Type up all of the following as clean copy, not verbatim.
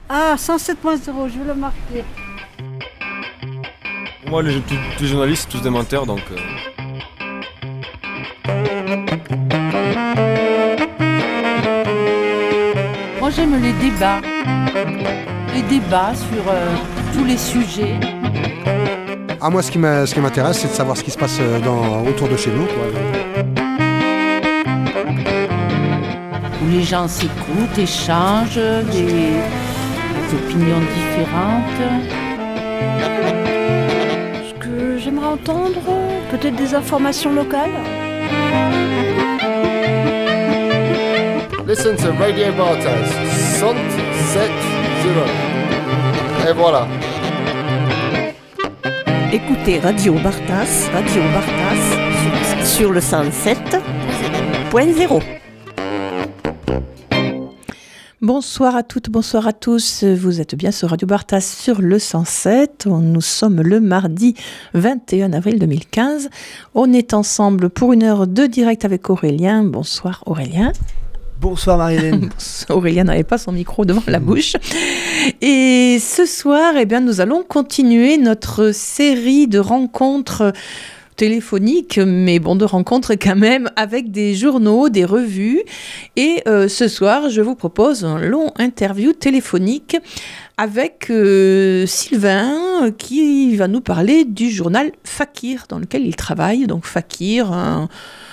Ah, 107.0, je vais le marquer. Pour moi, tous les journalistes, tous des menteurs, donc... Moi, j'aime les débats. Les débats sur tous les sujets. Ah, moi, ce qui m'intéresse, c'est de savoir ce qui se passe autour de chez nous, quoi. Où les gens s'écoutent, échangent, des opinions différentes. Ce que j'aimerais entendre, peut-être des informations locales. Listen to Radio Bartas, 107.0. Et voilà. Écoutez Radio Bartas sur le 107.0. Bonsoir à toutes, bonsoir à tous. Vous êtes bien sur Radio Bartas sur le 107. Nous sommes le mardi 21 avril 2015. On est ensemble pour une heure de direct avec Aurélien. Bonsoir Aurélien. Bonsoir Marie-Hélène. Aurélien n'avait pas son micro devant la bouche. Et ce soir, nous allons continuer notre série de rencontres téléphoniques, mais de rencontres quand même avec des journaux, des revues. Et ce soir, je vous propose un long interview téléphonique avec Sylvain qui va nous parler du journal Fakir dans lequel il travaille. Donc Fakir, un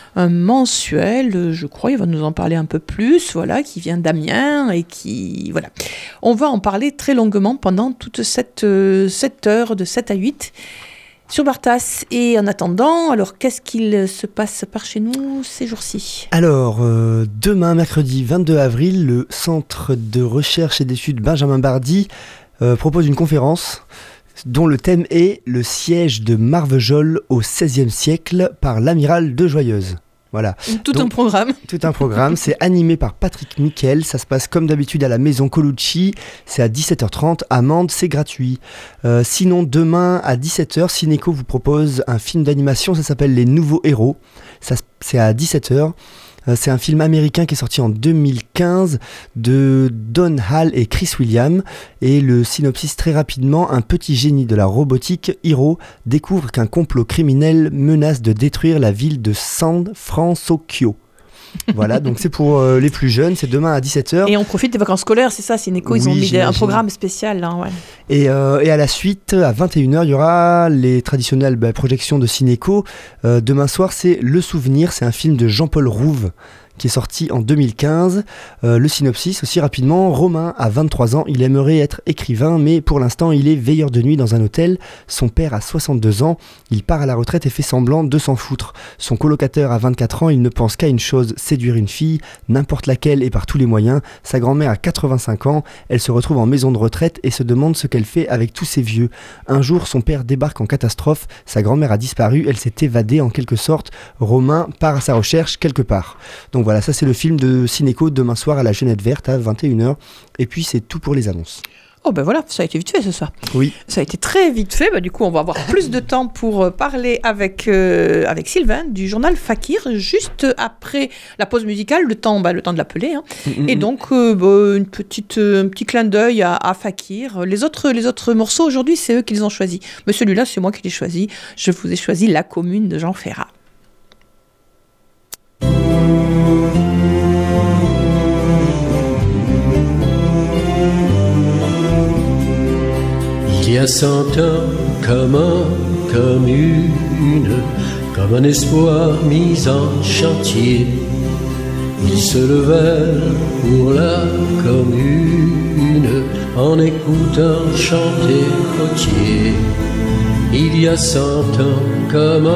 mensuel, je crois, il va nous en parler un peu plus, voilà, qui vient d'Amiens et qui, voilà. On va en parler très longuement pendant toute cette heure de 7 à 8 sur Bartas. Et en attendant, alors qu'est-ce qu'il se passe par chez nous ces jours-ci ? Alors, demain, mercredi 22 avril, le Centre de recherche et d'études Benjamin Bardi propose une conférence dont le thème est « Le siège de Marvejols au XVIe siècle par l'amiral de Joyeuse ». Voilà. Tout un programme, c'est animé par Patrick Miquel, ça se passe comme d'habitude à la maison Colucci, c'est à 17h30, amende, c'est gratuit. Sinon demain à 17h, Cinéco vous propose un film d'animation, ça s'appelle Les Nouveaux Héros, c'est à 17h. C'est un film américain qui est sorti en 2015 de Don Hall et Chris Williams. Et le synopsis très rapidement, un petit génie de la robotique, Hiro, découvre qu'un complot criminel menace de détruire la ville de San Francisco. Voilà, donc c'est pour les plus jeunes, c'est demain à 17h. Et on profite des vacances scolaires, c'est ça, Cinéco, ils ont mis un programme spécial là, ouais. Et à la suite, à 21h, il y aura les traditionnelles projections de Cinéco. Demain soir, c'est Le Souvenir, c'est un film de Jean-Paul Rouve qui est sorti en 2015. Le synopsis, aussi rapidement, Romain a 23 ans, il aimerait être écrivain, mais pour l'instant, il est veilleur de nuit dans un hôtel. Son père a 62 ans, il part à la retraite et fait semblant de s'en foutre. Son colocataire a 24 ans, il ne pense qu'à une chose, séduire une fille, n'importe laquelle et par tous les moyens. Sa grand-mère a 85 ans, elle se retrouve en maison de retraite et se demande ce qu'elle fait avec tous ces vieux. Un jour, son père débarque en catastrophe, sa grand-mère a disparu, elle s'est évadée en quelque sorte. Romain part à sa recherche quelque part. Donc voilà, ça c'est le film de Cinéco demain soir à la Genette Verte à 21h. Et puis c'est tout pour les annonces. Oh ben voilà, ça a été vite fait ce soir. Oui. Ça a été très vite fait. Du coup, on va avoir plus de temps pour parler avec Sylvain du journal Fakir juste après la pause musicale, le temps de l'appeler. Hein. Et donc, un petit clin d'œil à Fakir. Les autres morceaux aujourd'hui, c'est eux qui les ont choisis. Mais celui-là, c'est moi qui l'ai choisi. Je vous ai choisi La Commune de Jean Ferrat. Il y a 100 ans, comme un espoir mis en chantier, ils se levèrent pour la commune en écoutant chanter Gautier. Il y a 100 ans, comme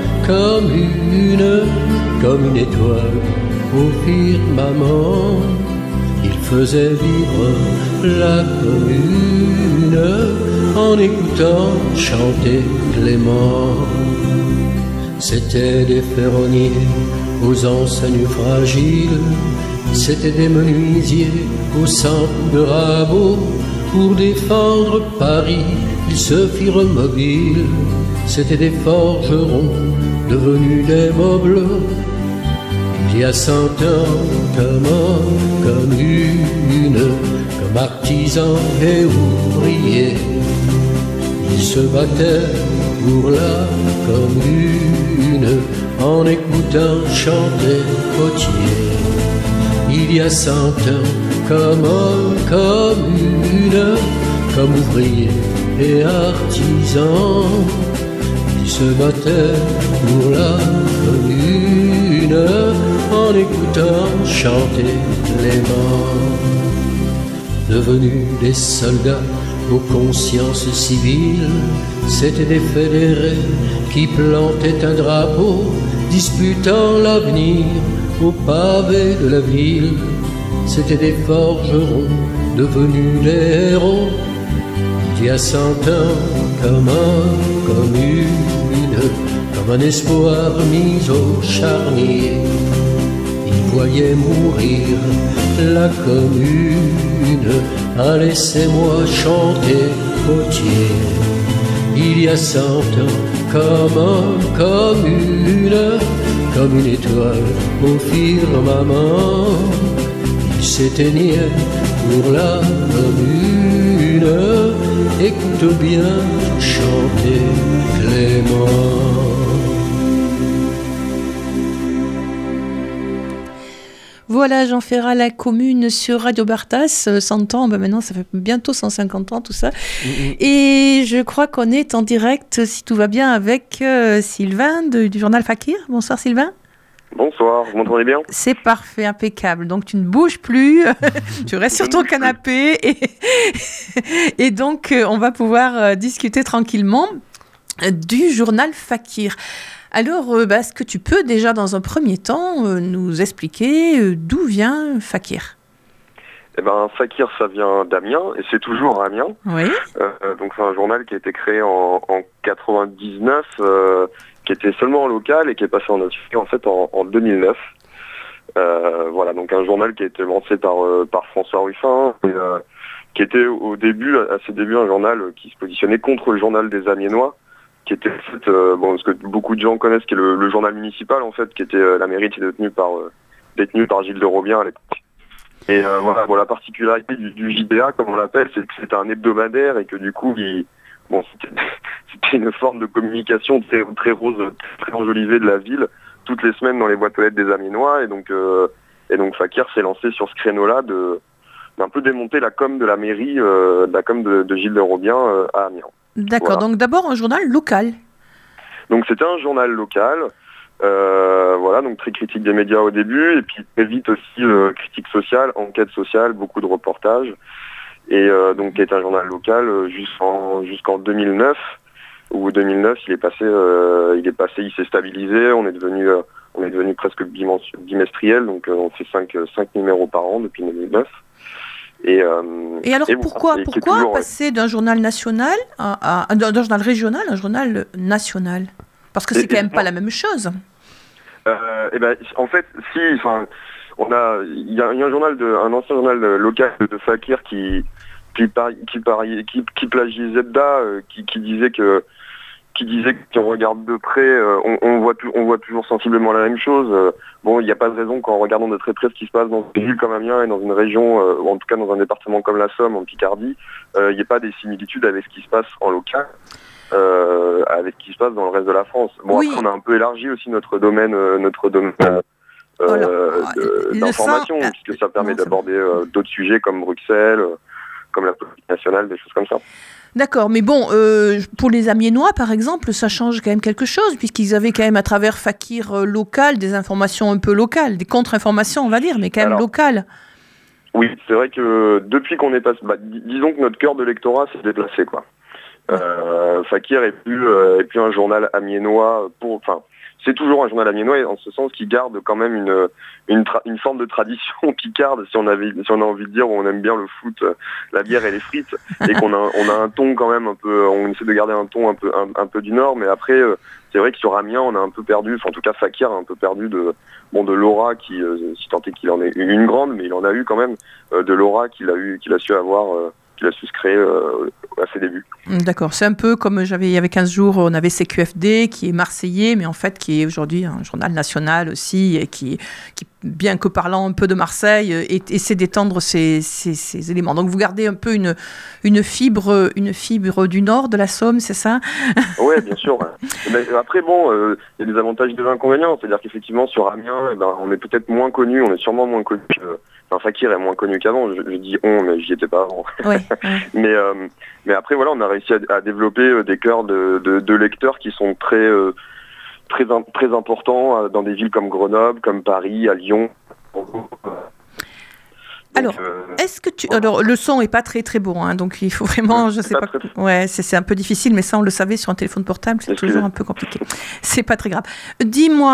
une étoile au firmament, il faisait vivre la commune en écoutant chanter Clément. C'étaient des ferronniers aux enseignes fragiles, c'étaient des menuisiers au centre de rabot. Pour défendre Paris, ils se firent mobiles, c'étaient des forgerons devenus des mobiles. Il y a 100 ans, comme comme artisans et ouvriers. Ils se battaient pour la commune en écoutant chanter Potier. Il y a 100 ans, comme homme, commune, comme ouvriers et artisans, ils se battaient pour la commune en écoutant chanter les vents. Devenus des soldats aux consciences civiles, c'étaient des fédérés qui plantaient un drapeau, disputant l'avenir au pavé de la ville. C'étaient des forgerons devenus des héros, il y a 100 ans, comme un commune, comme un espoir mis au charnier. Ils voyaient mourir la commune, ah, laissez-moi chanter Potier. Il y a 100 ans, comme un commune, comme une étoile au firmament, il s'éteignait pour la commune. Écoute bien chanter Clément. Voilà, Jean Ferrat, la commune sur Radio Bartas, 100 ans, maintenant ça fait bientôt 150 ans tout ça. Et je crois qu'on est en direct, si tout va bien, avec Sylvain du journal Fakir. Bonsoir Sylvain. Bonsoir, vous m'entendez bien ? C'est parfait, impeccable. Donc tu ne bouges plus, tu restes sur ton canapé et donc on va pouvoir discuter tranquillement du journal Fakir. Alors, est-ce que tu peux déjà dans un premier temps nous expliquer d'où vient Fakir ? Eh ben, Fakir, ça vient d'Amiens, et c'est toujours à Amiens. Oui. Donc c'est un journal qui a été créé en 99, qui était seulement en local et qui est passé en national en fait en 2009. Voilà, donc un journal qui a été lancé par François Ruffin, et, qui était au début, à ses débuts, un journal qui se positionnait contre le journal des Amiénois, qui était en fait, ce que beaucoup de gens connaissent, qui est le journal municipal en fait, qui était la mairie qui était détenue par Gilles de Robien à l'époque. Et voilà, la particularité du JDA, comme on l'appelle, c'est que c'était un hebdomadaire et que du coup, c'était une forme de communication très rose, très enjolivée de la ville, toutes les semaines dans les boîtes aux lettres des Amiénois. Et donc Fakir s'est lancé sur ce créneau-là d'un peu démonter la com de la mairie, la com de Gilles de Robien à Amiens. D'accord, voilà. Donc d'abord un journal local. Donc c'était un journal local. Voilà, donc très critique des médias au début, et puis très vite aussi critique sociale, enquête sociale, beaucoup de reportages, et donc qui est un journal local jusqu'en 2009, où 2009 il s'est stabilisé, on est devenu presque bimestriel, donc on fait 5 numéros par an depuis 2009. Et alors pourquoi passer d'un journal national d'un journal régional à un journal national ? Parce que c'est quand même pas la même chose. En fait, il y a un ancien journal local de Fakir qui plagiait Zebda, qui disait que si on regarde de près, on voit toujours sensiblement la même chose. Il n'y a pas de raison qu'en regardant de très près ce qui se passe dans une ville comme Amiens et dans une région, ou en tout cas dans un département comme la Somme, en Picardie, il n'y ait pas des similitudes avec ce qui se passe en local. Avec ce qui se passe dans le reste de la France. Oui. Après, on a un peu élargi aussi notre domaine d'information, puisque ça permet d'aborder d'autres sujets comme Bruxelles, comme la politique nationale, des choses comme ça. D'accord, mais bon, pour les Amiénois, par exemple, ça change quand même quelque chose, puisqu'ils avaient quand même à travers Fakir local des informations un peu locales, des contre-informations, on va dire, mais quand même locales. Oui, c'est vrai que depuis qu'on est passé... disons que notre cœur de lectorat s'est déplacé, quoi. Fakir est plus un journal amiénois c'est toujours un journal amiénois, en ce sens qu'il garde quand même une forme de tradition picarde, si on a envie de dire, où on aime bien le foot, la bière et les frites, et qu'on a un ton quand même un peu, on essaie de garder un ton un peu du Nord, mais après c'est vrai que sur Amiens on a un peu perdu, en tout cas Fakir a un peu perdu de l'aura qui, si tant est qu'il en ait une grande, mais il en a eu quand même de l'aura qu'il a su avoir. Qu'il a su se créer à ses débuts. D'accord, c'est un peu comme il y avait 15 jours, on avait CQFD qui est marseillais, mais en fait qui est aujourd'hui un journal national aussi, et qui bien que parlant un peu de Marseille, essaie d'étendre ces éléments. Donc vous gardez un peu une fibre du nord de la Somme, c'est ça? Oui, bien sûr. Mais après, bon, il y a des avantages et des inconvénients. C'est-à-dire qu'effectivement, sur Amiens, on est peut-être moins connu, on est sûrement moins connu. Fakir est moins connu qu'avant. Je dis on, mais j'y étais pas avant. Ouais. mais après, voilà, on a réussi à développer des cœurs de lecteurs qui sont très importants dans des villes comme Grenoble, comme Paris, à Lyon. Alors, alors, le son est pas très très bon, hein, donc il faut vraiment, je sais pas. Ouais, c'est un peu difficile, mais ça on le savait sur un téléphone portable, c'est toujours un peu compliqué. C'est pas très grave. Dis-moi,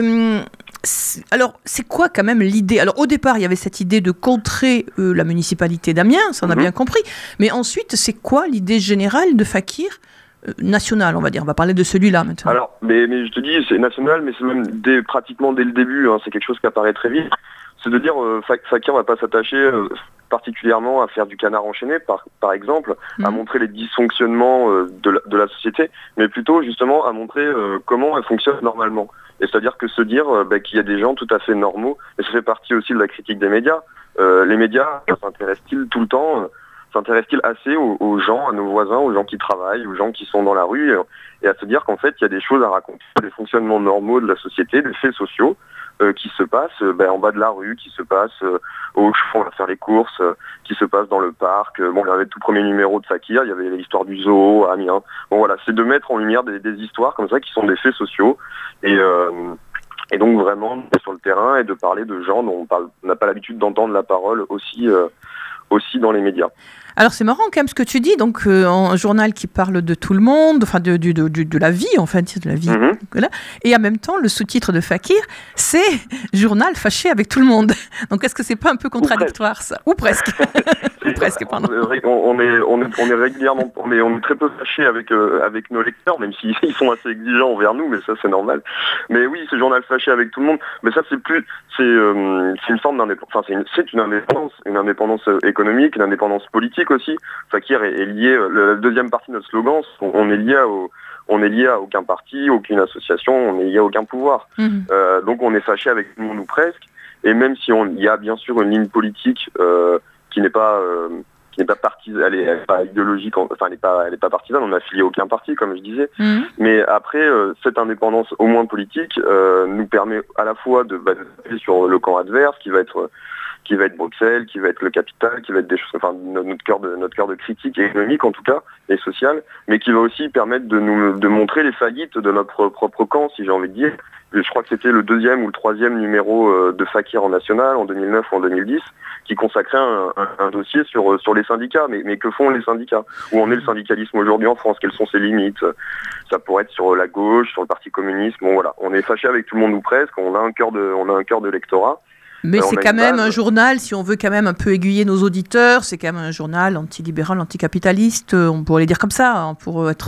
alors c'est quoi quand même l'idée? Alors au départ, il y avait cette idée de contrer la municipalité d'Amiens, ça on a bien compris. Mais ensuite, c'est quoi l'idée générale de Fakir national, on va dire? On va parler de celui-là maintenant. Alors, mais je te dis, c'est national, mais c'est même pratiquement dès le début. Hein, c'est quelque chose qui apparaît très vite. C'est de dire, Fakir va pas s'attacher particulièrement à faire du canard enchaîné, par exemple, à montrer les dysfonctionnements de la société, mais plutôt justement à montrer comment elle fonctionne normalement. Et c'est-à-dire que se dire qu'il y a des gens tout à fait normaux, et ça fait partie aussi de la critique des médias. Les médias s'intéressent-ils tout le temps s'intéresse-t-il assez aux gens, à nos voisins, aux gens qui travaillent, aux gens qui sont dans la rue, et à se dire qu'en fait, il y a des choses à raconter, des fonctionnements normaux de la société, des faits sociaux qui se passent en bas de la rue, qui se passent au Auchan, on va faire les courses, qui se passent dans le parc. Bon, il y avait le tout premier numéro de Fakir, il y avait l'histoire du zoo à Amiens. Bon, voilà, c'est de mettre en lumière des histoires comme ça qui sont des faits sociaux, et donc vraiment sur le terrain et de parler de gens dont on n'a pas l'habitude d'entendre la parole aussi dans les médias. Alors c'est marrant quand même ce que tu dis, donc un journal qui parle de tout le monde, enfin de la vie en fait, de la vie. Voilà. Et en même temps, le sous-titre de Fakir, c'est journal fâché avec tout le monde. Donc est-ce que c'est pas un peu contradictoire ça? Ou presque. Ou presque, pardon. On est régulièrement, on est très peu fâché avec nos lecteurs, même s'ils sont assez exigeants envers nous, mais ça c'est normal. Mais oui, ce journal fâché avec tout le monde, mais ça c'est une forme d'indépendance, enfin c'est une indépendance économique, une indépendance politique aussi. Fakir est lié, la deuxième partie de notre slogan, on est lié à aucun parti, aucune association, on est lié à aucun pouvoir. Donc on est fâché avec tout le monde ou presque, et même si il y a bien sûr une ligne politique qui n'est pas partisane, elle est pas idéologique, enfin elle est pas partisane, on n'a affilié à aucun parti comme je disais. Mais après cette indépendance au moins politique nous permet à la fois de taper sur le camp adverse qui va être Bruxelles, qui va être le capital, qui va être des choses, enfin notre cœur de critique économique en tout cas et sociale, mais qui va aussi permettre de montrer les faillites de notre propre camp, si j'ai envie de dire. Je crois que c'était le 2e ou le 3e numéro de Fakir en national en 2009 ou en 2010 qui consacrait un dossier sur les syndicats. Mais que font les syndicats? Où en est le syndicalisme aujourd'hui en France? Quelles sont ses limites? Ça pourrait être sur la gauche, sur le Parti communiste. Bon voilà, on est fâché avec tout le monde ou presque. On a un cœur de lectorat. Mais c'est quand même un journal, si on veut quand même un peu aiguiller nos auditeurs, c'est quand même un journal antilibéral, anticapitaliste, on pourrait les dire comme ça, hein, pour être